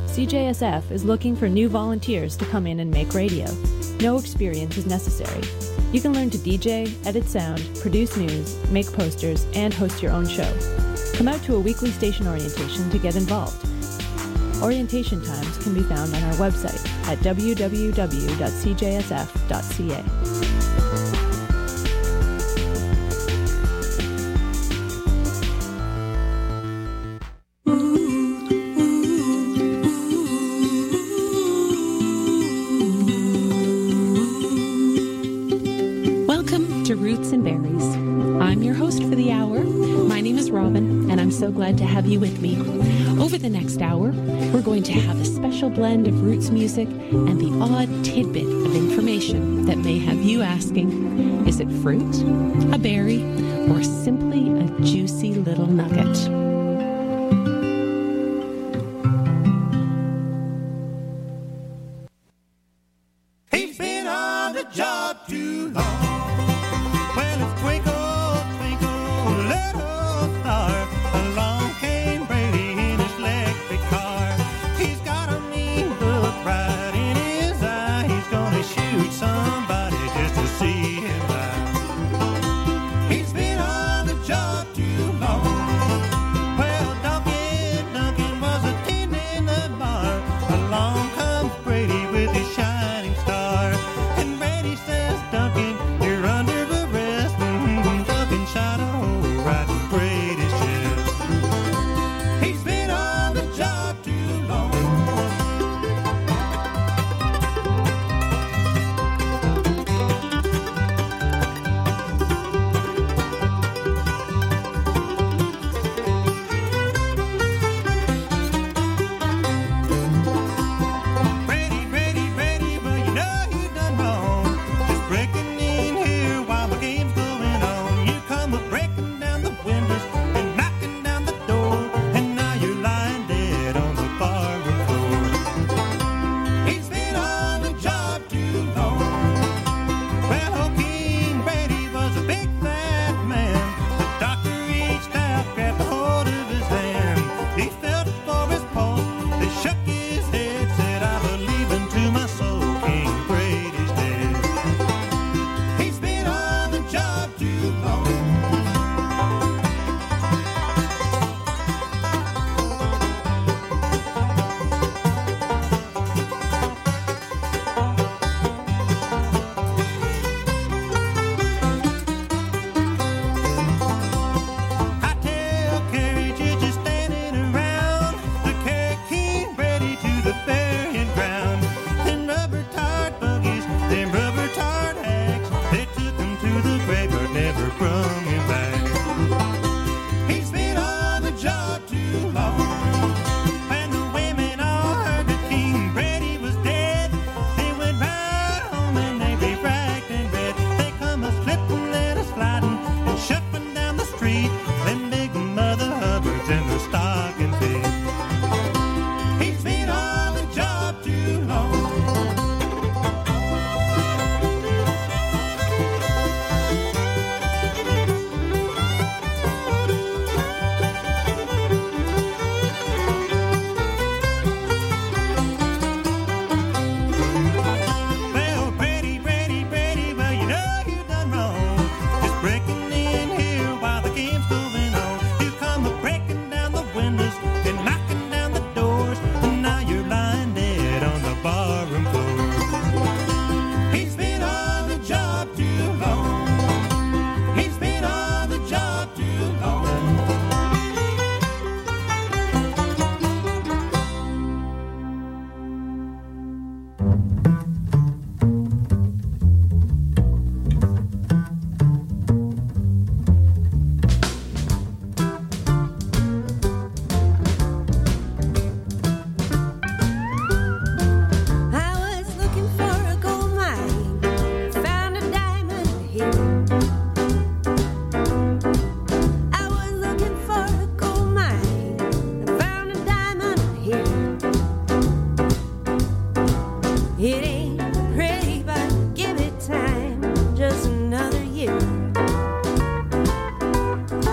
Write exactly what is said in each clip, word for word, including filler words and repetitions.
C J S F is looking for new volunteers to come in and make radio. No experience is necessary. You can learn to D J, edit sound, produce news, make posters, and host your own show. Come out to a weekly station orientation to get involved. Orientation times can be found on our website at w w w dot c j s f dot c a. Roots and Berries. I'm your host for the hour. My name is Robin, and I'm so glad to have you with me. Over the next hour, we're going to have a special blend of roots music and the odd tidbit of information that may have you asking, is it fruit, a berry, or simply a juicy little nugget? He's been on the job too long.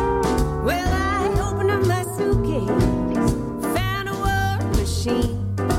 Well, I opened up my suitcase, found a war machine.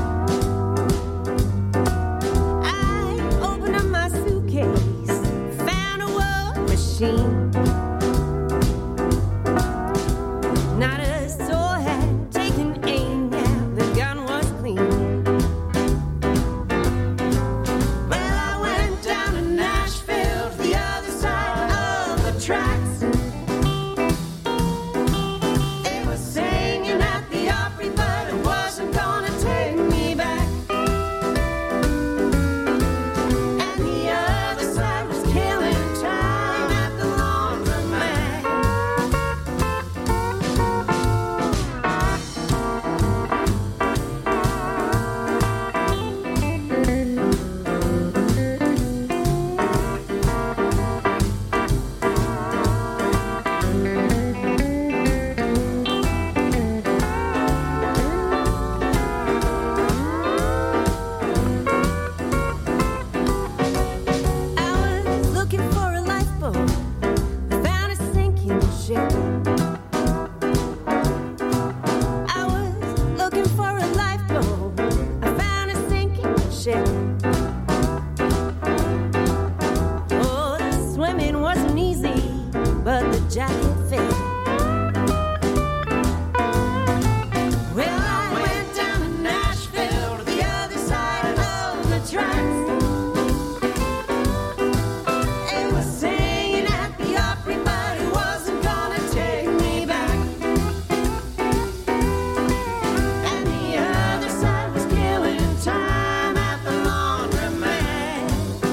ship. Oh, the swimming wasn't easy, but the jacket fit. Well, I went down to Nashville, to the other side of the tracks. It was singing at the Opry, but it wasn't gonna take me back. And the other side was killing time at the laundromat.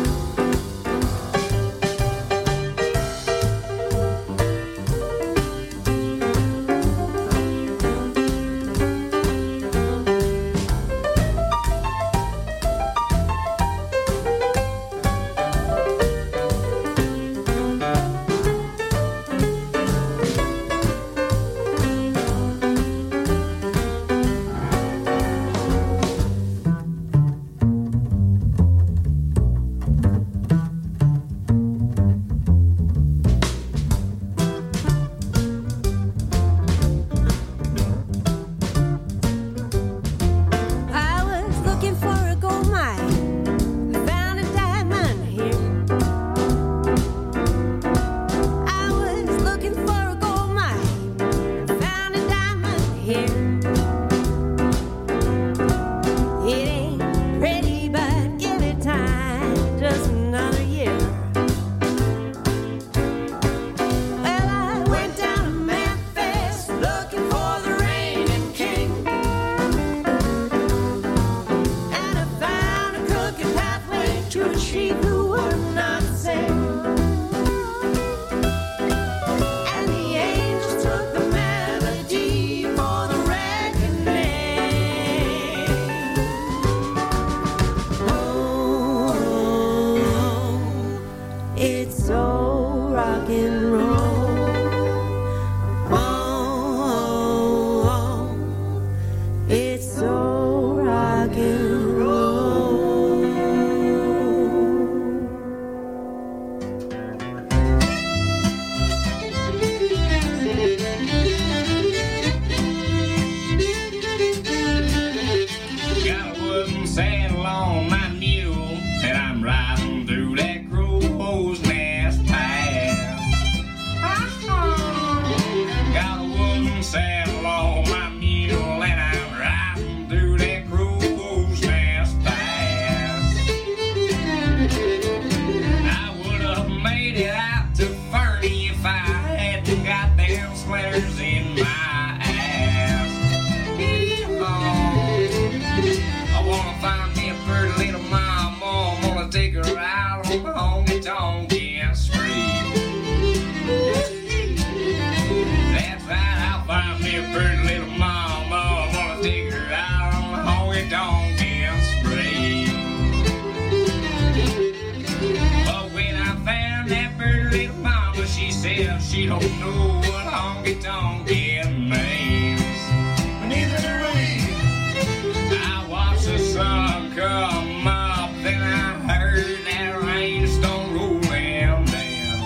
I was looking for a gold mine. I found a diamond here. I was looking for a gold mine. I found a diamond here. It ain't pretty, but give it time, just another year. Well, I went down to Memphis looking for the reigning king. And I found a crooked pathway to a chief who would not sing. And the angels took the melody for the reckoning. Oh, it's so rock and roll. Oh, it's so rock and roll. Got a wooden saddle on my mule, and I'm riding through that crow's nest path. Got a wooden saddle on my mule, and I'm riding through that crow's nest path. I would have made it out to Fernie if I hadn't got them splinters in my ass. I wanna find me a pretty little mama. I'm gonna take her out on the honky tonk street. That's right, I'll find me a pretty little mama. I'm gonna take her out on the honky tonk street. But when I found that pretty little mama, she said she don't know what honky tonk means. Neither do we. I watched the sun come up, then I heard that rainstorm rolling down.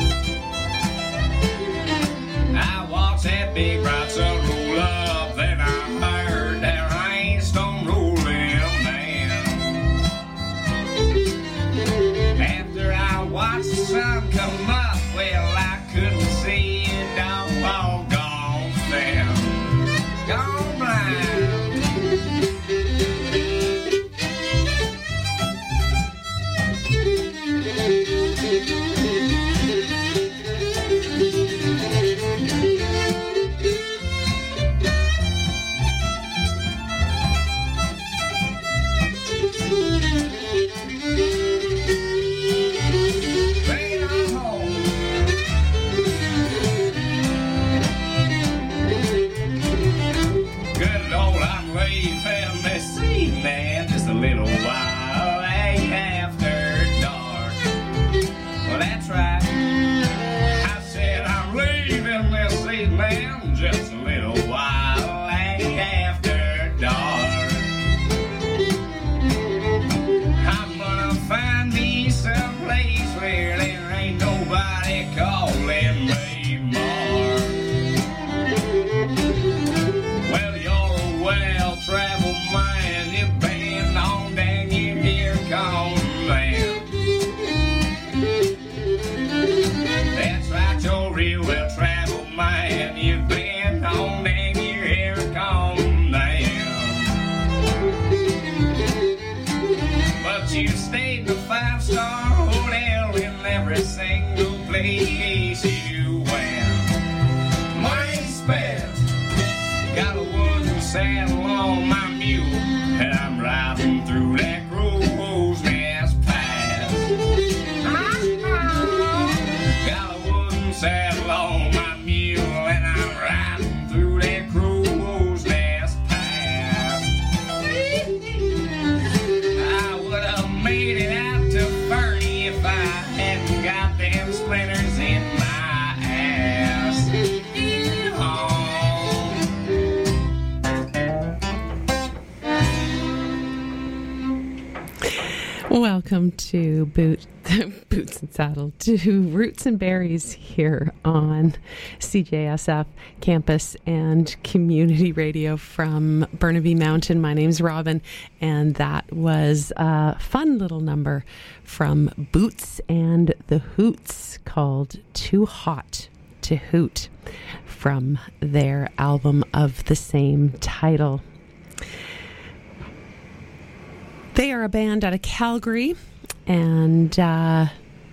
I watched that big bright sun roll up, then I heard that rainstorm rolling down. After I watched the sun come up, well, I couldn't see it all gone down. Gone blind. Bring it on home. Good Lord, I'm leaving this evening just a little while after dark. Well, that's right. I said I'm leaving this evening just a little while after dark. I'm gonna find me some place where there ain't nobody calling me more. Well, you're a well-traveled man, you've been on down, you saddle on my mule, and I'm riding through that crow's nest pass. Got a wooden saddle on my mule, and I'm riding through that crow's nest pass. I would have made it out to Fernie if I hadn't got them splinters in my ass. Welcome to Boot, Boots and Saddle, to Roots and Berries here on C J S F Campus and Community Radio from Burnaby Mountain. My name's Robin, and that was a fun little number from Boots and the Hoots called Too Hot to Hoot from their album of the same title. They are a band out of Calgary, and uh,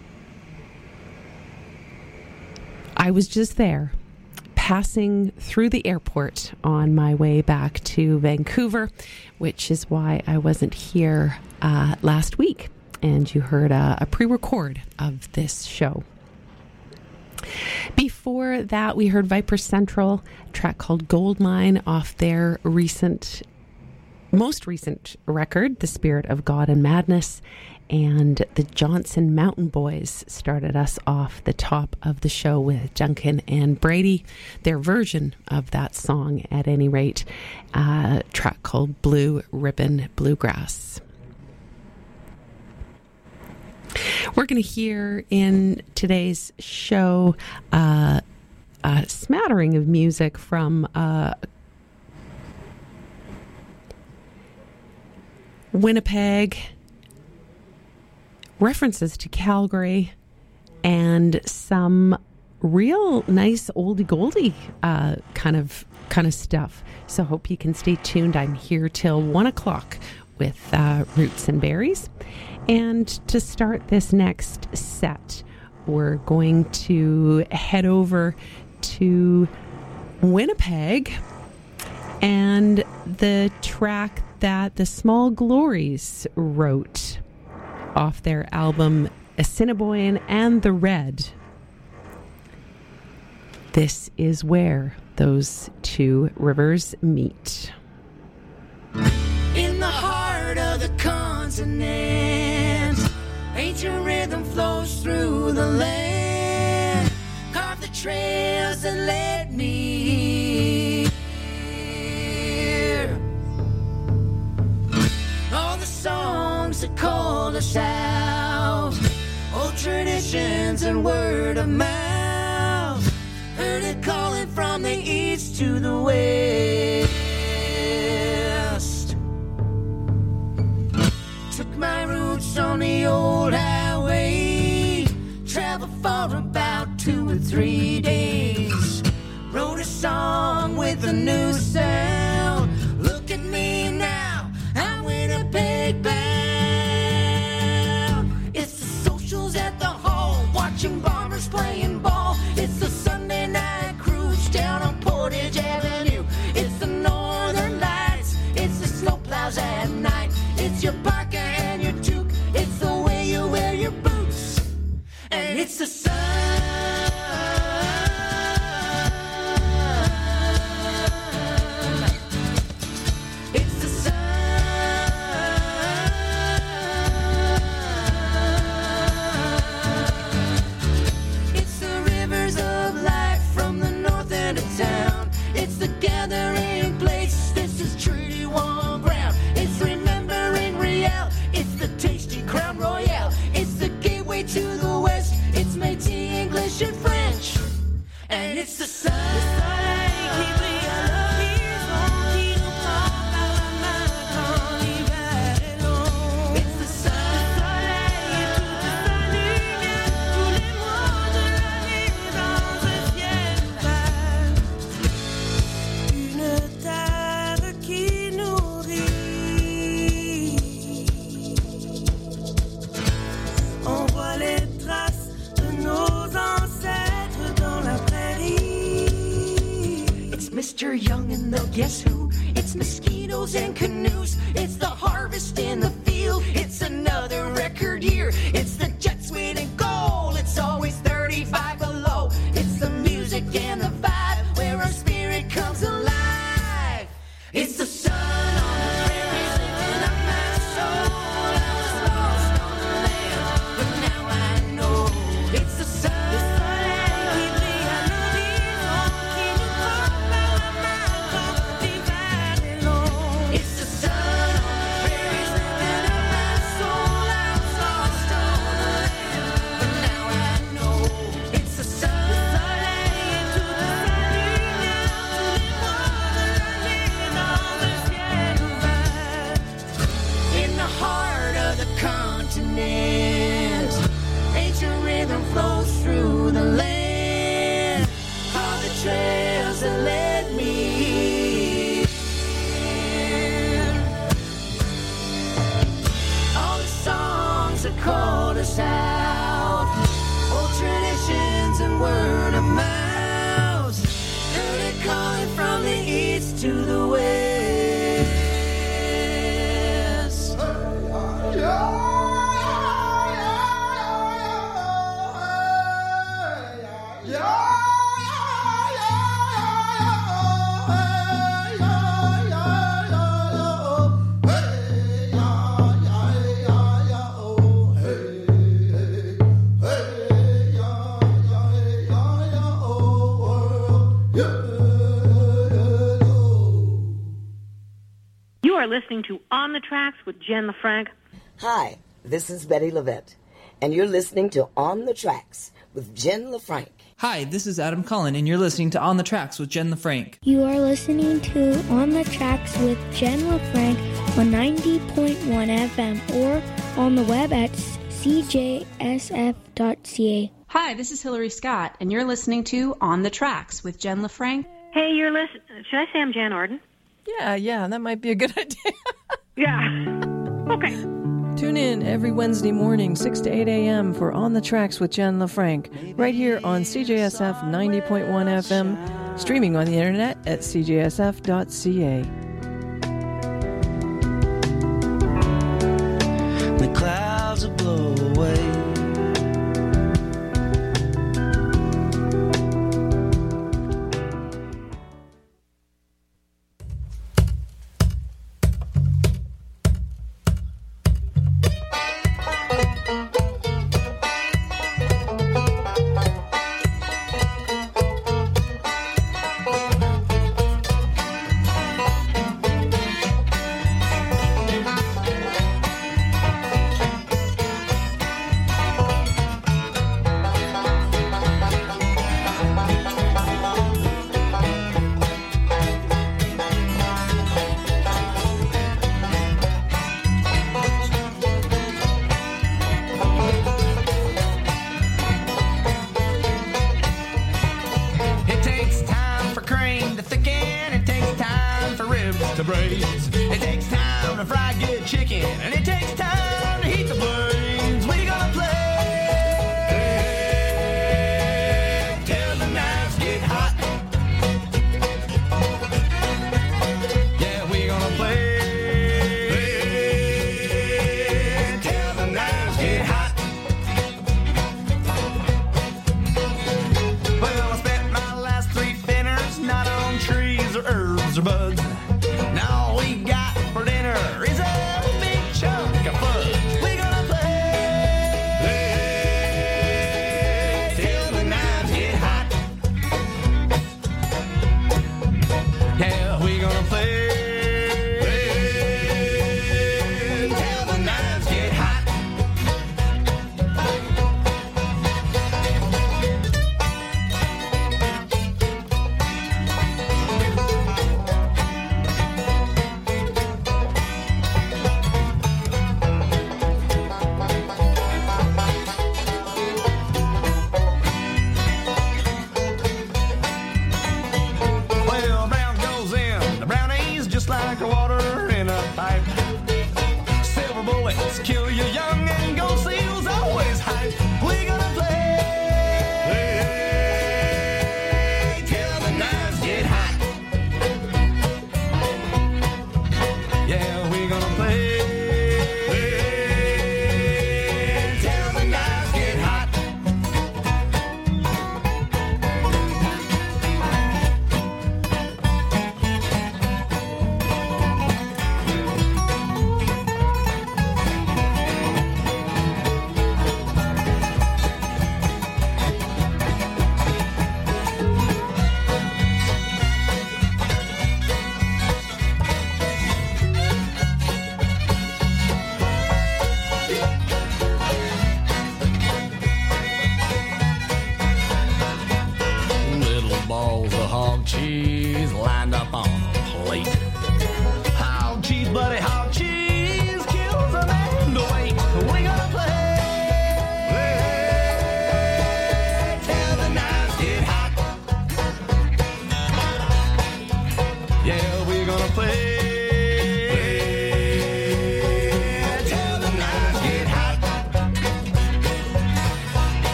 I was just there, passing through the airport on my way back to Vancouver, which is why I wasn't here uh, last week, and you heard a, a pre-record of this show. Before that, we heard Viper Central, a track called Goldmine off their recent most recent record, The Spirit of God and Madness, and the Johnson Mountain Boys started us off the top of the show with Duncan and Brady, their version of that song at any rate, a track called Blue Ribbon Bluegrass. We're going to hear in today's show uh, a smattering of music from uh, Winnipeg, references to Calgary, and some real nice oldie goldie uh, kind of kind of stuff. So hope you can stay tuned. I'm here till one o'clock with uh, Roots and Berries, and to start this next set, we're going to head over to Winnipeg and the track that the Small Glories wrote off their album Assiniboine and the Red. This is where those two rivers meet. In the heart of the continent, ancient rhythm flows through the land. Carve the trails that led me here. All the songs that called us out, old traditions and word of mouth. Heard it calling from the east to the west. Took my roots on the old highway, traveled for about two or three days. Wrote a song with a new sound. Look at me now, I'm Winnipeg bound. It's the socials at the hall, watching bombers playing ball. It's the Sunday night cruise down on Portage Avenue. It's the northern lights, it's the snowplows at night. It's your parka and your toque, it's the way you wear your boots. And it's the sun. needles and canoes. It's the harvest in the field. It's another record year. It's the Jets winning goal. It's always thirty-five below. It's the music and the vibe where our spirit comes alive. It's the sun on the prairies lifting up my soul. I was lost on the land, but now I know. It's the sun. The sun that keep me out of these holes. Can you talk about my mind? Divide alone. It's the sun on the prairies lifting up my soul. I was lost on the land, but now I know. It's the sun. The sun that into the valley now. In the heart of the continent, ancient rhythm flows through the land. All the trails that led me in. All the songs that called us out. Old traditions and word of mouth. Heard it calling from the east to the west. You are listening to On the Tracks with Jen LaFranc. Hi, this is Betty Levette, and you're listening to On the Tracks with Jen LaFranc. Hi, this is Adam Cullen, and you're listening to On the Tracks with Jen LaFranc. You are listening to On the Tracks with Jen LaFranc on ninety point one F M or on the web at c j s f dot c a. Hi, this is Hillary Scott, and you're listening to On the Tracks with Jen LaFranc. Hey, you're listening. Should I say I'm Jan Arden? Yeah, yeah, that might be a good idea. Yeah. Okay. Tune in every Wednesday morning, six to eight a.m. for On the Tracks with Jen LaFranc, right here on C J S F ninety point one F M, streaming on the internet at c j s f dot c a. The clouds will blow away.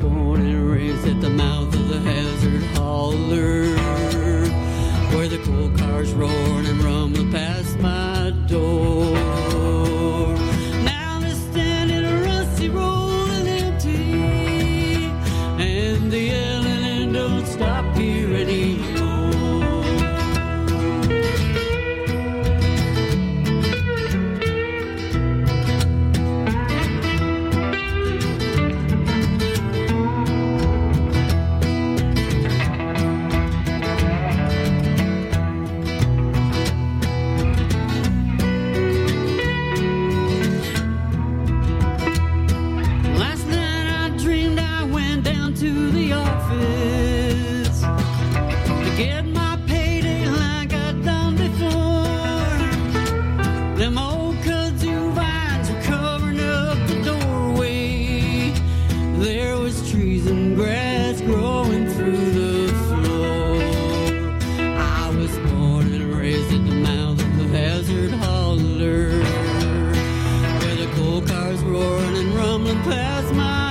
born and raised at the mouth of the Hazard Holler, where the coal cars roar and rumble past my door. Now they're standing rusty, rolling empty, and the yelling don't stop here anymore. To the office to get my payday like I'd done before. Them old kudzu vines were covering up the doorway. There was trees and grass growing through the floor. I was born and raised at the mouth of the Hazard Holler, where the coal cars roaring and rumbling past my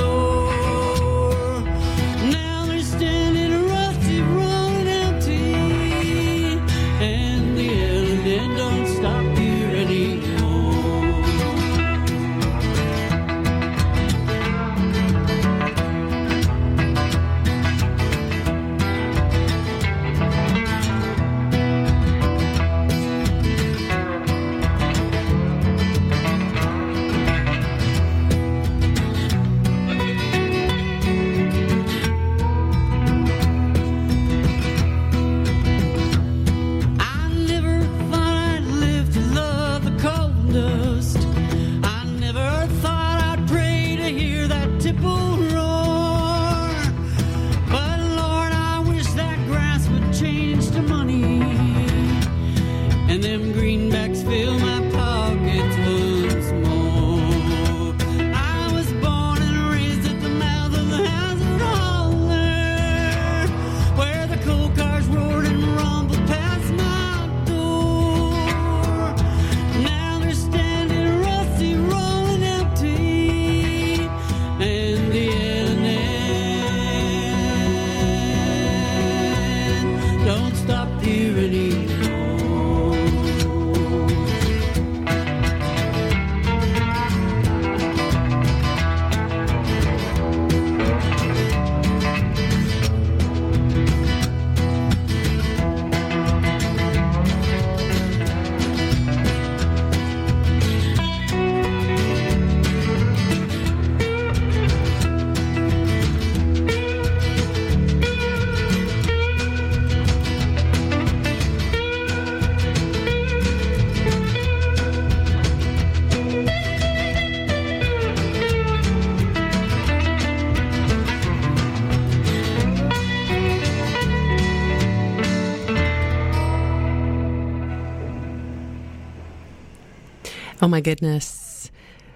Oh my goodness.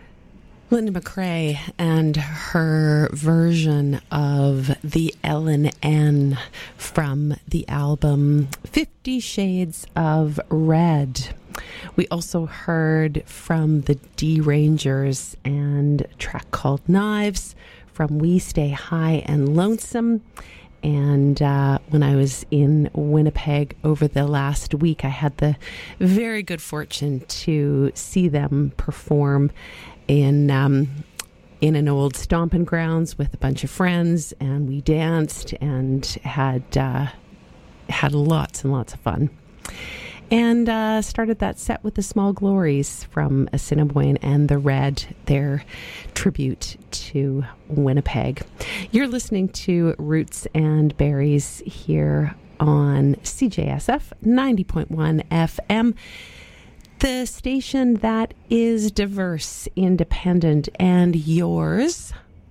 Linda McRae and her version of the Ellen N from the album Fifty Shades of Red. We also heard from the D Rangers and a track called Knives from We Stay High and Lonesome. And uh, when I was in Winnipeg over the last week, I had the very good fortune to see them perform in um, in an old stomping grounds with a bunch of friends, and we danced and had uh, had lots and lots of fun. And uh, started that set with the Small Glories from Assiniboine and the Red, their tribute to Winnipeg. You're listening to Roots and Berries here on C J S F ninety point one F M, the station that is diverse, independent, and yours.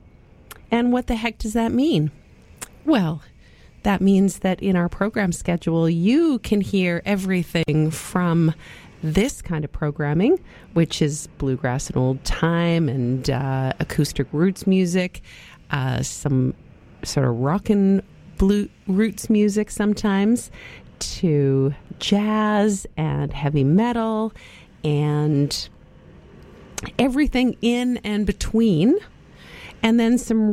And what the heck does that mean? Well, that means that in our program schedule, you can hear everything from this kind of programming, which is bluegrass and old time and uh, acoustic roots music, uh, some sort of rockin' blue roots music sometimes, to jazz and heavy metal and everything in and between. And then some